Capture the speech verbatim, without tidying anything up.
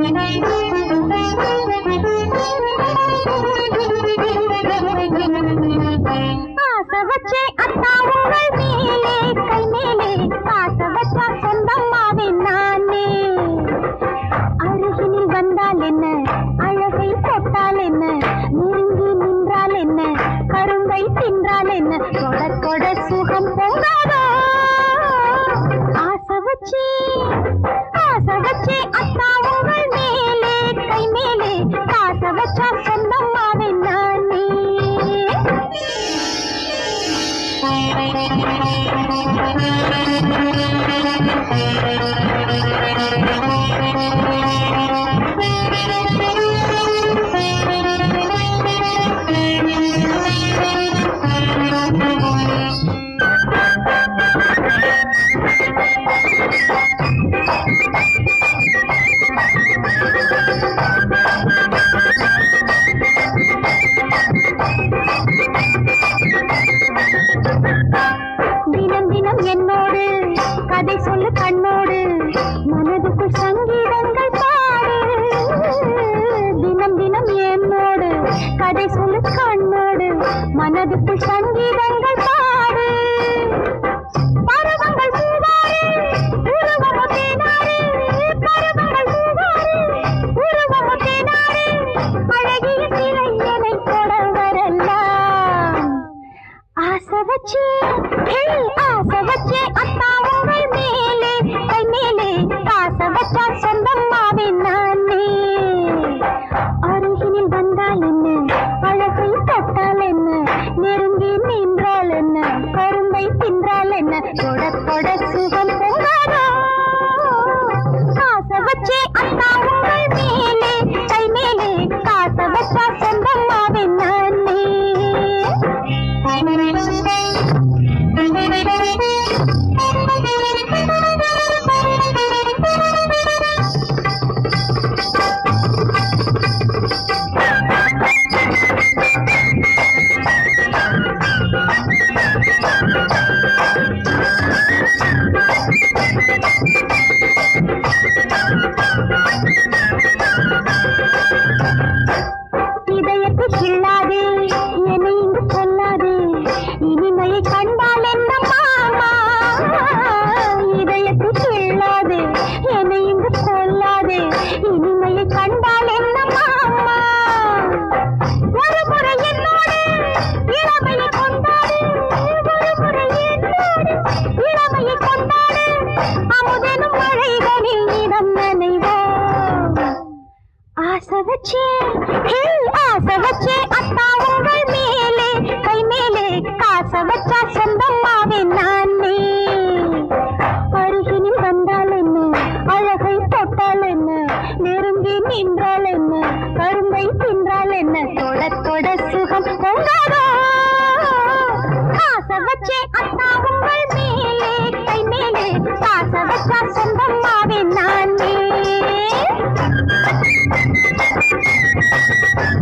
தினம் தினம் என்னோடு கதை சொல்லு கண்ணோடு மனதுக்குள் சங்கீதங்கள் பாடு. தினம் தினம் என்னோடு கதை சொல்லு கண்ணோடு மனதுக்குள் சங்கீதங்கள் பாடு. பருவங்கள் பூவாறு உருவமோ தேனாறு, பருவங்கள் பூவாறு உருவமோ தேனாறு, அழகிய சிலை என்னை தொட வரலாம். ஆசை வச்சு ஆசை வச்சு அத்தா உங்கள் மேலே கை மேலே ஆசை வச்சா சொந்தம்மாவேன் நானே. அருகினில் வந்தால் என்ன, அழகை தொட்டால் என்ன, நெருங்கி நின்றால் என்ன, கரும்பை தின்றால் என்ன, தொட தொட சுகம் பொங்காதோ. ஆசை வச்சு அத்தா உங்கள் மேலே கை மேலே ஆசை வச்சா சொந்தம்மாவேன் நானே. இதயத்தை கிள்ளாதே, என்னை இங்கு சொல்லாதே, இனிமையை கண்டால் என்ன மாமா. இதயத்தை கிள்ளாதே, என்னை இங்கு சொல்லாதே, இனிமையை கண்டால் என்ன மாமா. ஒரு முறை என்னோடு இளமையை கொண்டாடு, ஒரு முறை என்னோடு இளமையை கொண்டாடு, அமுதனும் மழைகளில் இடம் நனைவோம். ஆசை வச்சே ஆசை வச்சே அத்தா உங்கள் மேலே கை மேலே காசை வச்சா சொந்தம்மாவேன் நானே. அருகினில் வந்தால் என்ன, அழகை தொட்டால் என்ன, நெருங்கி நின்றால் என்ன, கரும்பை தின்றால் என்ன, தொட தொட சுகம் பொங்காதோ. ஆசை வச்சே அத்தா உங்கள் மேலே கை மேலே காசை வச்சா சொந்தம்மாவேன் நானே.